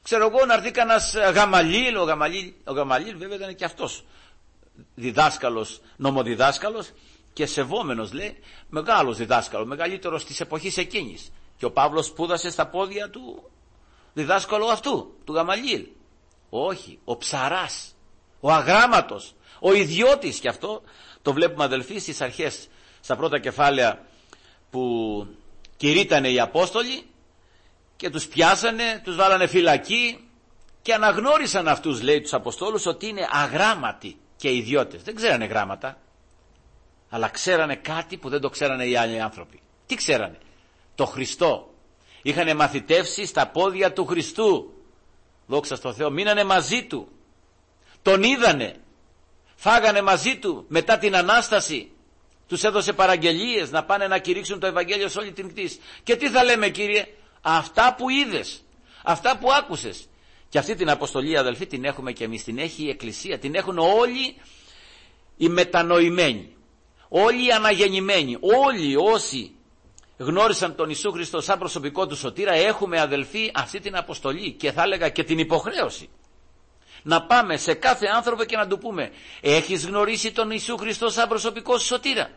Ξέρω εγώ να έρθει κανένας Γαμαλίλ, ο Γαμαλίλ, ο Γαμαλίλ βέβαια ήταν και αυτός διδάσκαλος, νομοδιδάσκαλος και σεβόμενος, λέει, μεγάλος διδάσκαλος, μεγαλύτερος της εποχής εκείνης. Και ο Παύλος σπούδασε στα πόδια του διδάσκαλου αυτού, του Γαμαλίλ. Όχι, ο ψαράς, ο αγράμματος, ο ιδιώτης, και αυτό το βλέπουμε, αδελφοί, στις αρχές, στα πρώτα κεφάλαια που κηρύττανε οι Απόστολοι και τους πιάσανε, τους βάλανε φυλακή και αναγνώρισαν αυτούς, λέει, τους Αποστόλους, ότι είναι αγράμματοι και ιδιώτες. Δεν ξέρανε γράμματα, αλλά ξέρανε κάτι που δεν το ξέρανε οι άλλοι άνθρωποι. Τι ξέρανε? Το Χριστό. Είχανε μαθητεύσει στα πόδια του Χριστού. Δόξα στο Θεό. Μείνανε μαζί του. Τον είδανε. Φάγανε μαζί του μετά την Ανάσταση. Τους έδωσε παραγγελίες να πάνε να κηρύξουν το Ευαγγέλιο σε όλη την κτήση. Και τι θα λέμε, Κύριε? Αυτά που είδες, αυτά που άκουσες. Και αυτή την αποστολή, αδελφοί, την έχουμε και εμείς. Την έχει η Εκκλησία. Την έχουν όλοι οι μετανοημένοι, όλοι οι αναγεννημένοι, όλοι όσοι γνώρισαν τον Ιησού Χριστό σαν προσωπικό του σωτήρα. Έχουμε, αδελφοί, αυτή την αποστολή και θα έλεγα και την υποχρέωση να πάμε σε κάθε άνθρωπο και να του πούμε: έχεις γνωρίσει τον Ιησού Χριστό σαν προσωπικό σου σωτήρα?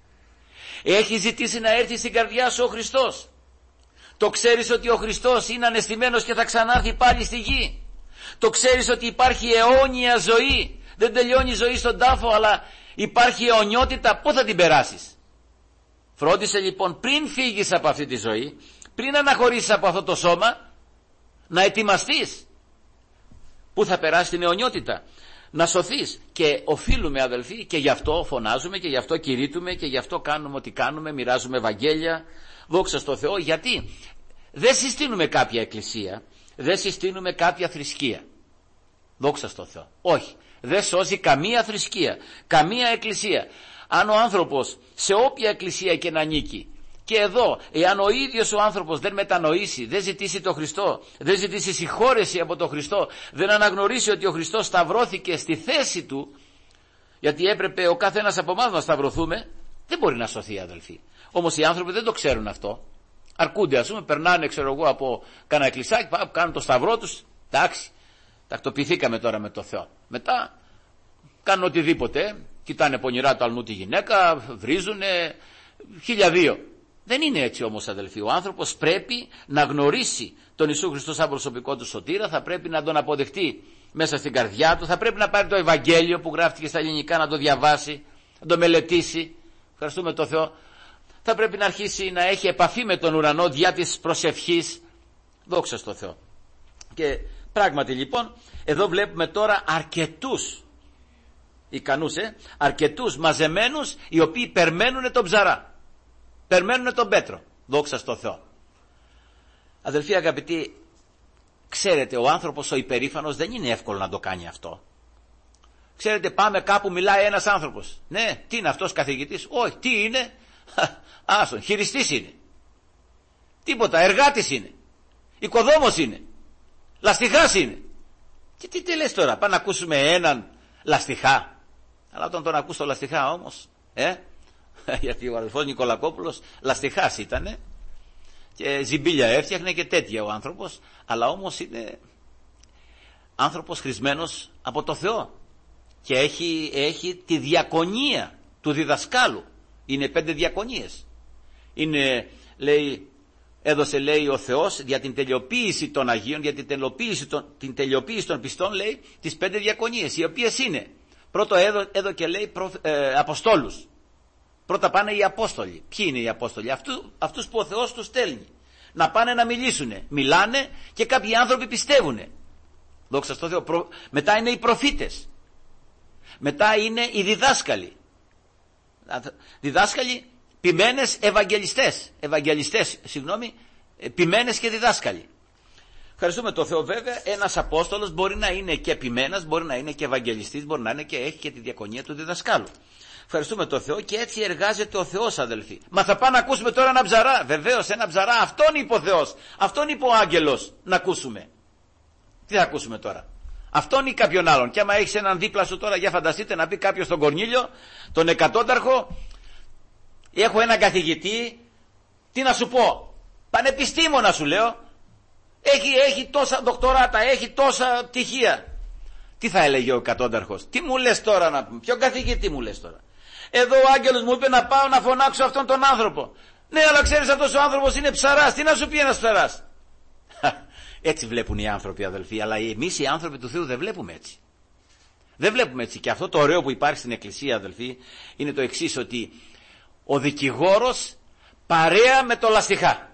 Έχεις ζητήσει να έρθει στην καρδιά σου ο Χριστός? Το ξέρεις ότι ο Χριστός είναι ανεστημένος και θα ξανάρθει πάλι στη γη? Το ξέρεις ότι υπάρχει αιώνια ζωή? Δεν τελειώνει η ζωή στον τάφο, αλλά υπάρχει αιωνιότητα. Πού θα την περάσεις? Φρόντισε λοιπόν πριν φύγεις από αυτή τη ζωή, πριν αναχωρήσεις από αυτό το σώμα, να ετοιμαστείς. Πού θα περάσει την αιωνιότητα? Να σωθείς. Και οφείλουμε, αδελφοί, και γι' αυτό φωνάζουμε και γι' αυτό κηρύττουμε και γι' αυτό κάνουμε ό,τι κάνουμε, μοιράζουμε Ευαγγέλια. Δόξα στο Θεό. Γιατί δεν συστήνουμε κάποια εκκλησία, δεν συστήνουμε κάποια θρησκεία. Δόξα στο Θεό. Όχι. Δεν σώζει καμία θρησκεία, καμία εκκλησία. Αν ο άνθρωπος σε όποια εκκλησία και να ανήκει, και εδώ, εάν ο ίδιος ο άνθρωπος δεν μετανοήσει, δεν ζητήσει το Χριστό, δεν ζητήσει συγχώρεση από το Χριστό, δεν αναγνωρίσει ότι ο Χριστός σταυρώθηκε στη θέση του, γιατί έπρεπε ο κάθε ένας από εμάς να σταυρωθούμε, δεν μπορεί να σωθεί, αδελφοί. Όμως οι άνθρωποι δεν το ξέρουν αυτό. Αρκούνται, ας πούμε, περνάνε, ξέρω εγώ, από κάνα εκκλησάκι, κάνουν το σταυρό τους. Εντάξει, τακτοποιηθήκαμε τώρα με το Θεό. Μετά κάνουν οτιδήποτε, κοιτάνε πονηρά το αλνού τη γυναίκα, βρίζουνε, χίλια δύο. Δεν είναι έτσι όμως, αδελφοί. Ο άνθρωπος πρέπει να γνωρίσει τον Ιησού Χριστό σαν προσωπικό του σωτήρα, θα πρέπει να τον αποδεχτεί μέσα στην καρδιά του, θα πρέπει να πάρει το Ευαγγέλιο που γράφτηκε στα ελληνικά, να το διαβάσει, να το μελετήσει. Ευχαριστούμε τον Θεό. Θα πρέπει να αρχίσει να έχει επαφή με τον ουρανό διά της προσευχής. Δόξα στο Θεό. Και πράγματι λοιπόν, εδώ βλέπουμε τώρα αρκετούς ικανούς, ε, αρκετούς μαζεμένους, οι οποίοι περμένουν τον ψαρά. Περμένουν τον Πέτρο. Δόξα στο Θεό. Αδελφοί αγαπητοί, ξέρετε, ο άνθρωπος ο υπερήφανος δεν είναι εύκολο να το κάνει αυτό. Ξέρετε, πάμε κάπου, μιλάει ένας άνθρωπος. Ναι, τι είναι αυτός, καθηγητής? Όχι, τι είναι? Άστον, χειριστής είναι. Τίποτα, εργάτης είναι. Οικοδόμος είναι. Λαστιχάς είναι. Και τι τι λες τώρα, πάμε να ακούσουμε έναν λαστιχά? Αλλά όταν τον ακούς το λαστιχά όμως, ε, γιατί ο αδελφός Νικολακόπουλος λαστιχάς ήτανε και ζυμπίλια έφτιαχνε και τέτοια ο άνθρωπος, αλλά όμως είναι άνθρωπος χρησμένος από το Θεό και έχει, έχει τη διακονία του διδασκάλου. Είναι πέντε διακονίες. Είναι, λέει, έδωσε, λέει, ο Θεός για την τελειοποίηση των Αγίων, για την τελειοποίηση των, την τελειοποίηση των πιστών, λέει, τις πέντε διακονίες, οι οποίες είναι, πρώτο έδω, έδω και λέει προ, ε, Αποστόλους. Πρώτα πάνε οι Απόστολοι. Ποιοι είναι οι Απόστολοι? Αυτού, αυτούς που ο Θεός τους στέλνει να πάνε να μιλήσουνε. Μιλάνε και κάποιοι άνθρωποι πιστεύουνε. Δόξα στο Θεό. Προ... Μετά είναι οι προφήτες. Μετά είναι οι διδάσκαλοι. Διδάσκαλοι, ποιμένες ευαγγελιστές. Ευαγγελιστές, συγγνώμη, ποιμένες και διδάσκαλοι. Ευχαριστούμε το Θεό. Βέβαια, ένας Απόστολος μπορεί να είναι και ποιμένας, μπορεί να είναι και ευαγγελιστής, μπορεί να είναι και έχει και τη διακονία του διδασκάλου. Ευχαριστούμε το Θεό και έτσι εργάζεται ο Θεός, αδελφοί. Μα θα πάμε να ακούσουμε τώρα ένα ψαρά? Βεβαίως, ένα ψαρά. Αυτόν είπε ο Θεός. Αυτόν είπε ο άγγελος να ακούσουμε. Τι θα ακούσουμε τώρα? Αυτόν ή κάποιον άλλον? Και άμα έχεις έναν δίπλα σου τώρα, για φανταστείτε να πει κάποιος στον Κορνήλιο, τον εκατόνταρχο, έχω έναν καθηγητή, τι να σου πω, πανεπιστήμονα σου λέω, έχει, έχει τόσα δοκτοράτα, έχει τόσα πτυχία. Τι θα έλεγε ο εκατόνταρχος? Τι μου λες τώρα να πούμε? Ποιο καθηγητή μου λες τώρα? Εδώ ο άγγελος μου είπε να πάω να φωνάξω αυτόν τον άνθρωπο. Ναι, αλλά ξέρεις, αυτός ο άνθρωπος είναι ψαράς. Τι να σου πει ένας ψαράς? Έτσι βλέπουν οι άνθρωποι, αδελφοί, αλλά εμείς οι άνθρωποι του Θεού δεν βλέπουμε έτσι. Δεν βλέπουμε έτσι. Και αυτό το ωραίο που υπάρχει στην Εκκλησία, αδελφοί, είναι το εξής, ότι ο δικηγόρος παρέα με το λαστιχά.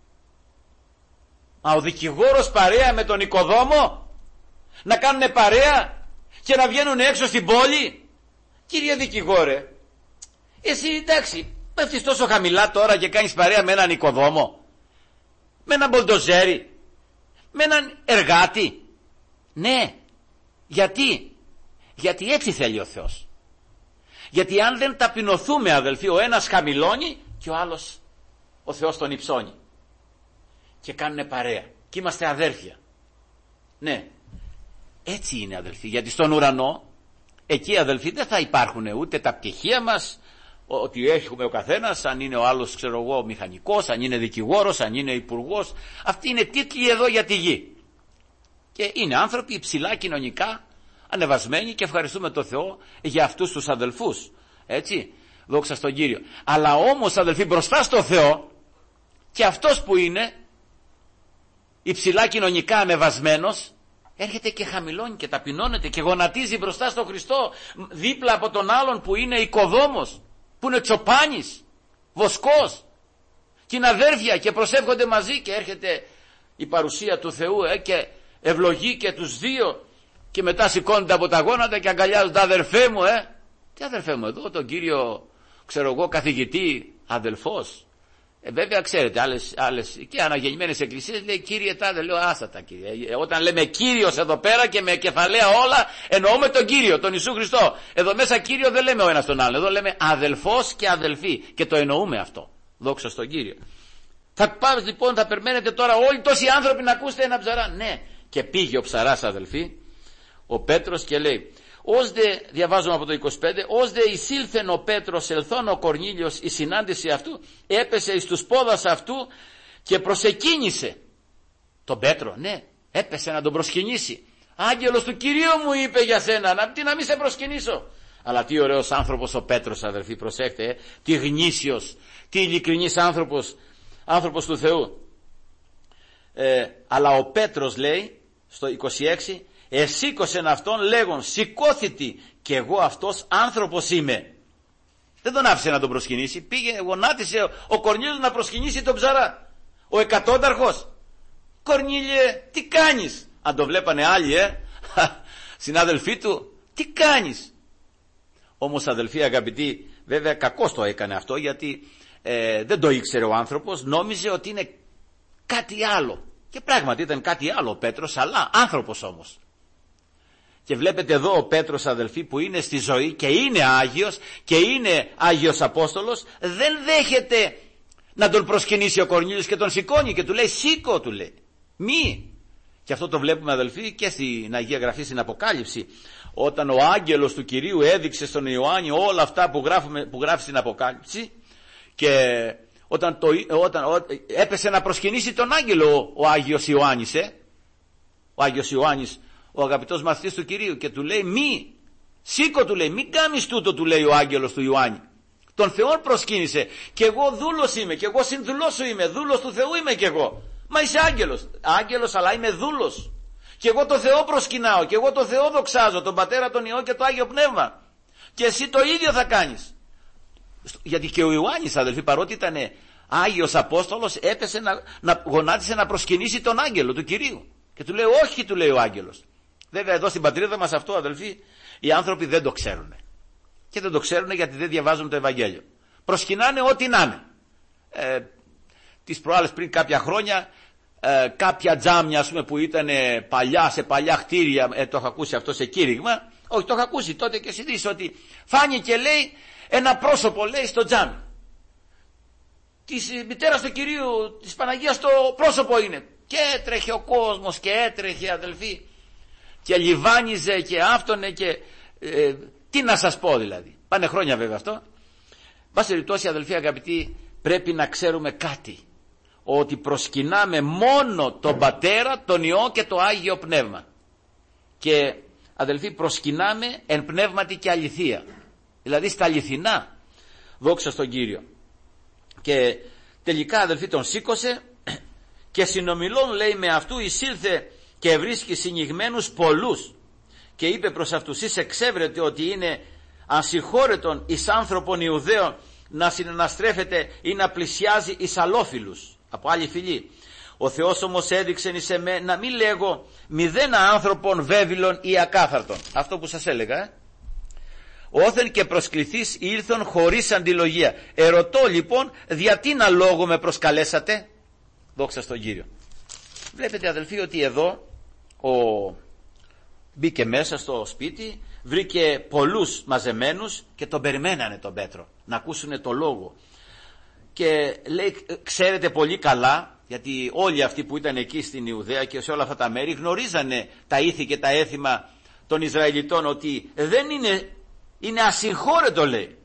Α, ο δικηγόρος παρέα με τον οικοδόμο να κάνουν παρέα και να βγαίνουν έξω στην πόλη. Κύριε δικηγόρε, εσύ εντάξει, πέφτεις τόσο χαμηλά τώρα και κάνεις παρέα με έναν οικοδόμο, με έναν μπολντοζέρι, με έναν εργάτη? Ναι. Γιατί? Γιατί έτσι θέλει ο Θεός. Γιατί αν δεν ταπεινωθούμε, αδελφοί, ο ένας χαμηλώνει και ο άλλος, ο Θεός τον υψώνει. Και κάνουν παρέα. Και είμαστε αδέρφια. Ναι. Έτσι είναι, αδελφοί. Γιατί στον ουρανό, εκεί, αδελφοί, δεν θα υπάρχουν ούτε τα πτυχία μας, ότι έχουμε ο καθένας, αν είναι ο άλλος, ξέρω εγώ, μηχανικός, αν είναι δικηγόρος, αν είναι υπουργός. Αυτοί είναι τίτλοι εδώ για τη γη. Και είναι άνθρωποι υψηλά κοινωνικά ανεβασμένοι και ευχαριστούμε τον Θεό για αυτούς τους αδελφούς. Έτσι, δόξα στον Κύριο. Αλλά όμως, αδελφοί, μπροστά στο Θεό, και αυτός που είναι υψηλά κοινωνικά ανεβασμένος, έρχεται και χαμηλώνει και ταπεινώνεται και γονατίζει μπροστά στον Χριστό, δίπλα από τον άλλον που είναι οικοδόμος, που είναι τσοπάνης, βοσκός, και είναι αδέρφια και προσεύχονται μαζί, και έρχεται η παρουσία του Θεού ε, και ευλογεί και τους δύο, και μετά σηκώνονται από τα γόνατα και αγκαλιάζονται. Αδερφέ μου, ε τι αδερφέ μου, εδώ τον κύριο, ξέρω εγώ, καθηγητή, αδελφός. Ε, βέβαια ξέρετε, άλλες, άλλες και αναγεννημένες εκκλησίες λέει κύριε τάδε, λέω άστατα κύριε. Ε, όταν λέμε Κύριος εδώ πέρα και με κεφαλαία όλα, εννοούμε τον Κύριο, τον Ιησού Χριστό. Εδώ μέσα Κύριο δεν λέμε ο ένας τον άλλον, εδώ λέμε αδελφός και αδελφή, και το εννοούμε αυτό. Δόξα στον Κύριο. Θα πάτε λοιπόν, θα περιμένετε τώρα όλοι τόσοι άνθρωποι να ακούσετε ένα ψαρά? Ναι. Και πήγε ο ψαράς, αδελφοί, ο Πέτρος, και λέει, ως δε, διαβάζουμε από το είκοσι πέντε, ως δε εισήλθεν ο Πέτρος ελθόν ο Κορνήλιος η συνάντηση αυτού, έπεσε εις τους πόδας αυτού και προσεκίνησε τον Πέτρο. Ναι, έπεσε να τον προσκυνήσει. Άγγελος του Κυρίου μου είπε για σένα, να, τι να μην σε προσκυνήσω. Αλλά τι ωραίος άνθρωπος ο Πέτρος, αδελφοί, προσέχτε, ε, τι γνήσιος, τι ειλικρινής άνθρωπος, άνθρωπος του Θεού. Ε, αλλά ο Πέτρος λέει στο είκοσι έξι, εσήκωσεν αυτόν λέγον, σηκώθητη, και εγώ αυτός άνθρωπος είμαι. Δεν τον άφησε να τον προσκυνήσει, πήγε, γονάτισε ο Κορνήλιος να προσκυνήσει τον ψαρά. Ο εκατόνταρχος, Κορνήλιε, τι κάνεις? Αν το βλέπανε άλλοι, ε, συνάδελφοί του, τι κάνεις? Όμως, αδελφοί αγαπητοί, βέβαια κακώς το έκανε αυτό, γιατί ε, δεν το ήξερε ο άνθρωπος, νόμιζε ότι είναι κάτι άλλο. Και πράγματι ήταν κάτι άλλο ο Πέτρος, αλλά άνθρωπος όμως. Και βλέπετε εδώ ο Πέτρος, αδελφοί, που είναι στη ζωή και είναι Άγιος και είναι Άγιος Απόστολος, δεν δέχεται να τον προσκυνήσει ο Κορνήλιος και τον σηκώνει και του λέει σήκω, του λέει, μη. Και αυτό το βλέπουμε, αδελφοί, και στην Αγία Γραφή, στην Αποκάλυψη, όταν ο άγγελος του Κυρίου έδειξε στον Ιωάννη όλα αυτά που, γράφουμε, που γράφει στην Αποκάλυψη, και όταν, το, όταν ό, έπεσε να προσκυνήσει τον άγγελο ο, ο Άγιος Ιωάννης, ε, ο Άγιος Ιωάννης, ο αγαπητός μαθητής του Κυρίου, και του λέει μη, σήκω, του λέει, μην κάνεις τούτο, του λέει ο άγγελος του Ιωάννη. Τον Θεόν προσκύνησε, και εγώ δούλος είμαι, και εγώ συνδουλός σου είμαι, δούλος του Θεού είμαι κι εγώ. Μα είσαι άγγελος, άγγελος, αλλά είμαι δούλος. Και εγώ το Θεό προσκυνάω, και εγώ το Θεό δοξάζω, τον Πατέρα, τον Υιό και το Άγιο Πνεύμα. Και εσύ το ίδιο θα κάνεις. Γιατί και ο Ιωάννης, αδελφοί, παρότι ήταν Άγιος Απόστολος, έπεσε να, να γονάτισε να προσκυνήσει τον άγγελο του Κυρίου. Και του λέει όχι, του λέει ο άγγελος. Βέβαια εδώ στην πατρίδα μας αυτό, αδελφοί, οι άνθρωποι δεν το ξέρουν. Και δεν το ξέρουν γιατί δεν διαβάζουν το Ευαγγέλιο. Προσκυνάνε ό,τι να είναι. Ε, τις προάλλες πριν κάποια χρόνια, ε, κάποια τζάμια, ας πούμε, που ήταν παλιά, σε παλιά κτίρια, ε, το έχω ακούσει αυτό σε κήρυγμα, όχι, το έχω ακούσει τότε και συνήθως, ότι φάνηκε, λέει, ένα πρόσωπο, λέει, στο τζάμι της μητέρας του Κυρίου, της Παναγίας, το πρόσωπο είναι. Και έτρεχε ο κόσμος και έτρεχε, αδελφοί, και λιβάνιζε και άφτωνε και ε, τι να σας πω, δηλαδή. Πάνε χρόνια βέβαια αυτό. Βάσει περιπτώσει, αδελφοί αγαπητοί, πρέπει να ξέρουμε κάτι, ότι προσκυνάμε μόνο τον Πατέρα, τον Υιό και το Άγιο Πνεύμα. Και αδελφοί, προσκυνάμε εν πνεύματι και αληθεία, δηλαδή στα αληθινά, δόξα στον Κύριο. Και τελικά, αδελφοί, τον σήκωσε και συνομιλών, λέει, με αυτού εισήλθε και βρίσκει συνηγμένους πολλούς και είπε προς αυτούς: εις εξέβρετε ότι είναι ασυγχώρετον εις άνθρωπον Ιουδαίων να συναναστρέφεται ή να πλησιάζει εις αλόφιλους, από άλλη φυλή. Ο Θεός όμως έδειξε εις εμέ να μην λέγω μηδένα άνθρωπον βέβυλων ή ακάθαρτον. Αυτό που σας έλεγα, ε? Όθεν και προσκληθείς ήλθον χωρίς αντιλογία. Ερωτώ λοιπόν, διατί να λόγο με προσκαλέσατε? Δόξα στον Κύριο. Βλέπετε, αδελφοί, ότι εδώ ο... μπήκε μέσα στο σπίτι, βρήκε πολλούς μαζεμένους και τον περιμένανε τον Πέτρο να ακούσουν το λόγο. Και λέει, ξέρετε πολύ καλά, γιατί όλοι αυτοί που ήταν εκεί στην Ιουδαία και σε όλα αυτά τα μέρη γνωρίζανε τα ήθη και τα έθιμα των Ισραηλιτών, ότι δεν είναι, είναι ασυγχώρετο, λέει.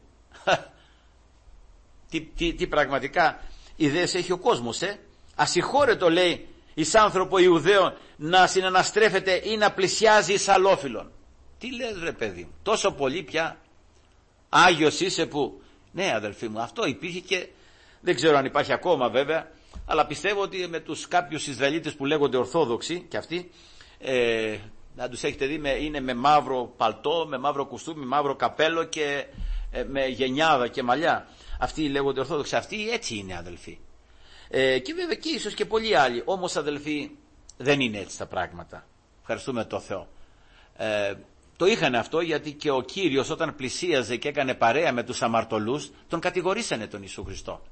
τι, τι, τι πραγματικά ιδέες έχει ο κόσμος, ε? Ασυγχώρετο, λέει, εις άνθρωπο Ιουδαίων να συναναστρέφεται ή να πλησιάζει εις αλόφιλον. Τι λες, ρε παιδί μου, τόσο πολύ πια Άγιος είσαι που... Ναι, αδελφοί μου, αυτό υπήρχε και δεν ξέρω αν υπάρχει ακόμα βέβαια, αλλά πιστεύω ότι με τους κάποιους Ισραηλίτες που λέγονται Ορθόδοξοι και αυτοί, ε, να τους έχετε δει, με, είναι με μαύρο παλτό, με μαύρο κουστούμι, με μαύρο καπέλο και ε, με γενιάδα και μαλλιά. Αυτοί λέγονται Ορθόδοξοι, αυτοί έτσι είναι, αδελφοί. Ε, και βέβαια και ίσως και πολλοί άλλοι. Όμως, αδελφοί, δεν είναι έτσι τα πράγματα. Ευχαριστούμε τον Θεό. Ε, το είχαν αυτό, γιατί και ο Κύριος όταν πλησίαζε και έκανε παρέα με τους αμαρτωλούς, τον κατηγορήσανε τον Ιησού Χριστό.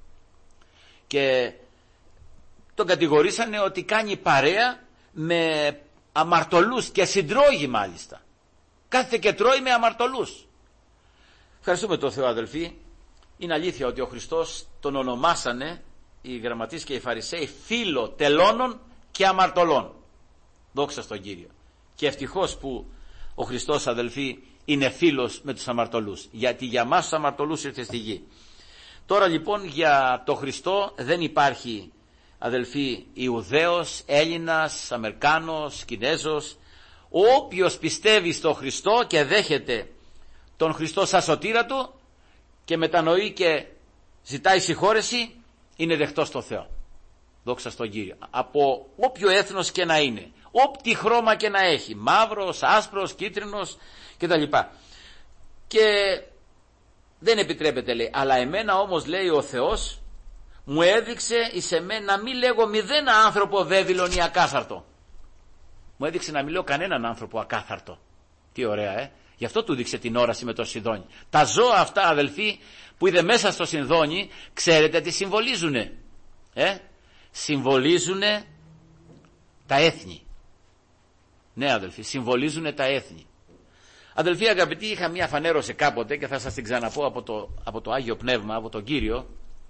Και τον κατηγορήσανε ότι κάνει παρέα με αμαρτωλούς και συντρώγει μάλιστα. Κάθεται και τρώει με αμαρτωλούς. Ευχαριστούμε τον Θεό, αδελφοί. Είναι αλήθεια ότι ο Χριστός τον ονομάσανε οι γραμματείς και οι Φαρισαίοι φίλο τελώνων και αμαρτωλών. Δόξα στον Κύριο. Και ευτυχώς που ο Χριστός, αδελφοί, είναι φίλος με τους αμαρτωλούς, γιατί για μας τους αμαρτωλούς ήρθε στη γη. Τώρα λοιπόν για το Χριστό δεν υπάρχει, αδελφοί, Ιουδαίος, Έλληνας, Αμερικάνος, Κινέζος. Όποιος πιστεύει στο Χριστό και δέχεται τον Χριστό σαν σωτήρα του και μετανοεί και ζητάει συγχώρεση, είναι δεκτός στο Θεό. Δόξα στον Κύριο. Από όποιο έθνος και να είναι, όποιοι χρώμα και να έχει, μαύρος, άσπρος, κίτρινος κτλ. Και δεν επιτρέπεται, λέει, αλλά εμένα όμως, λέει, ο Θεός μου έδειξε εις εμένα να μην λέγω μηδένα άνθρωπο βέβυλον ή ακάθαρτο. Μου έδειξε να μην λέω κανέναν άνθρωπο ακάθαρτο. Τι ωραία, ε! Γι' αυτό του δείξε την όραση με το Σιδόνι. Τα ζώα αυτά, αδελφοί, που είδε μέσα στο Σιδόνι, ξέρετε τι συμβολίζουνε? Ε? Συμβολίζουνε τα έθνη. Ναι, αδελφοί, συμβολίζουνε τα έθνη. Αδελφοί αγαπητοί, είχα μια φανέρωση κάποτε και θα σας την ξαναπώ από το, από το Άγιο Πνεύμα, από τον Κύριο.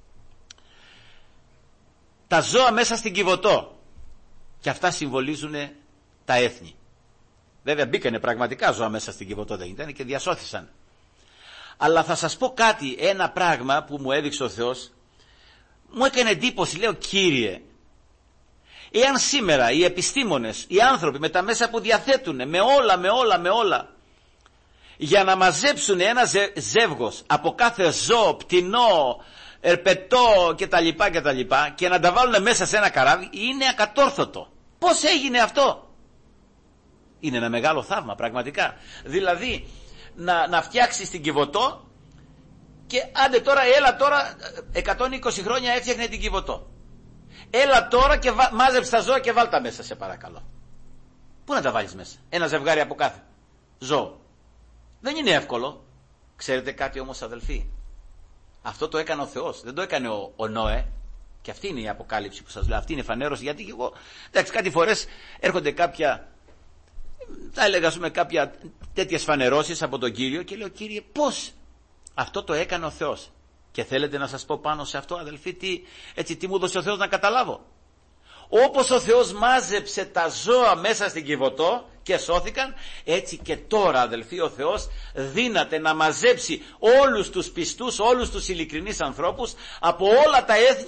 Τα ζώα μέσα στην Κιβωτό, και αυτά συμβολίζουνε τα έθνη. Βέβαια μπήκανε πραγματικά ζώα μέσα στην Κιβωτό, δεν ήταν, και διασώθησαν. Αλλά θα σας πω κάτι, ένα πράγμα που μου έδειξε ο Θεός, μου έκανε εντύπωση. Λέω, Κύριε, εάν σήμερα οι επιστήμονες, οι άνθρωποι με τα μέσα που διαθέτουν, με όλα, με όλα, με όλα, για να μαζέψουν ένα ζε, ζεύγος από κάθε ζώο, πτηνό, ερπετό κτλ, κτλ, και να τα βάλουν μέσα σε ένα καράβι, είναι ακατόρθωτο. Πώς έγινε αυτό? Είναι ένα μεγάλο θαύμα πραγματικά. Δηλαδή να, να φτιάξεις την Κιβωτό και άντε τώρα, έλα τώρα, εκατόν είκοσι χρόνια έφτιαχνε την Κιβωτό. Έλα τώρα και βα, μάζεψε τα ζώα και βάλ τα μέσα, σε παρακαλώ. Πού να τα βάλεις μέσα? Ένα ζευγάρι από κάθε ζώο. Δεν είναι εύκολο. Ξέρετε κάτι όμως, αδελφοί? Αυτό το έκανε ο Θεός, δεν το έκανε ο, ο Νόε. Και αυτή είναι η αποκάλυψη που σας λέω. Αυτή είναι η φανέρωση, γιατί και εγώ, εντάξει, κάτι φορές έρχονται κάποια, θα έλεγα, ας πούμε, κάποια τέτοιες φανερώσεις από τον Κύριο και λέω, Κύριε, πώς? Αυτό το έκανε ο Θεός. Και θέλετε να σας πω πάνω σε αυτό, αδελφοί, τι, έτσι, τι μου έδωσε ο Θεός να καταλάβω? Όπως ο Θεός μάζεψε τα ζώα μέσα στην Κιβωτό και σώθηκαν, έτσι και τώρα, αδελφοί, ο Θεός δύναται να μαζέψει όλους τους πιστούς, όλους τους ειλικρινείς ανθρώπους από όλα τα έθνη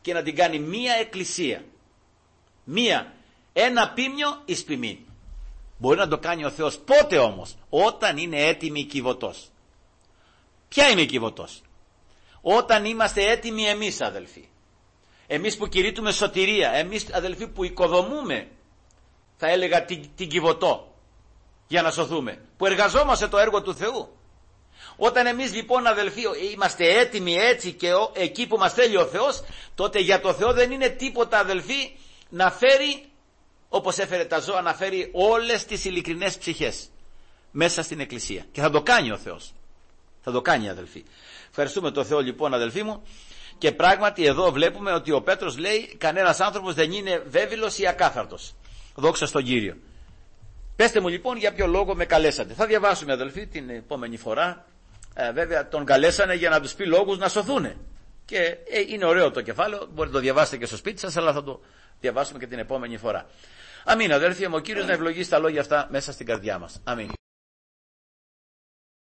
και να την κάνει μία εκκλησία. Μία. Ένα πίμνιο εις ποιμήν. Μπορεί να το κάνει ο Θεός. Πότε όμως? Όταν είναι έτοιμη η Κιβωτός. Ποια είναι η Κιβωτός? Όταν είμαστε έτοιμοι εμείς, αδελφοί. Εμείς που κηρύττουμε σωτηρία. Εμείς, αδελφοί, που οικοδομούμε, θα έλεγα, την, την Κιβωτό για να σωθούμε. Που εργαζόμαστε το έργο του Θεού. Όταν εμείς λοιπόν, αδελφοί, είμαστε έτοιμοι έτσι και ο, εκεί που μας θέλει ο Θεός, τότε για το Θεό δεν είναι τίποτα, αδελφοί, να φέρει, όπως έφερε τα ζώα, να φέρει όλες τις ειλικρινές ψυχές μέσα στην εκκλησία. Και θα το κάνει ο Θεός. Θα το κάνει, αδελφοί. Ευχαριστούμε τον Θεό λοιπόν, αδελφοί μου. Και πράγματι εδώ βλέπουμε ότι ο Πέτρος λέει κανένας άνθρωπος δεν είναι βέβηλος ή ακάθαρτος. Δόξα στον Κύριο. Πέστε μου λοιπόν για ποιο λόγο με καλέσατε. Θα διαβάσουμε, αδελφοί, την επόμενη φορά. Ε, βέβαια τον καλέσανε για να τους πει λόγους να σωθούνε. Και ε, είναι ωραίο το κεφάλαιο. Μπορείτε να το διαβάσετε και στο σπίτι σας, αλλά θα το διαβάσουμε και την επόμενη φορά. Αμήν, αδελφοί μου, ο Κύριος να ευλογήσει τα λόγια αυτά μέσα στην καρδιά μας. Αμήν.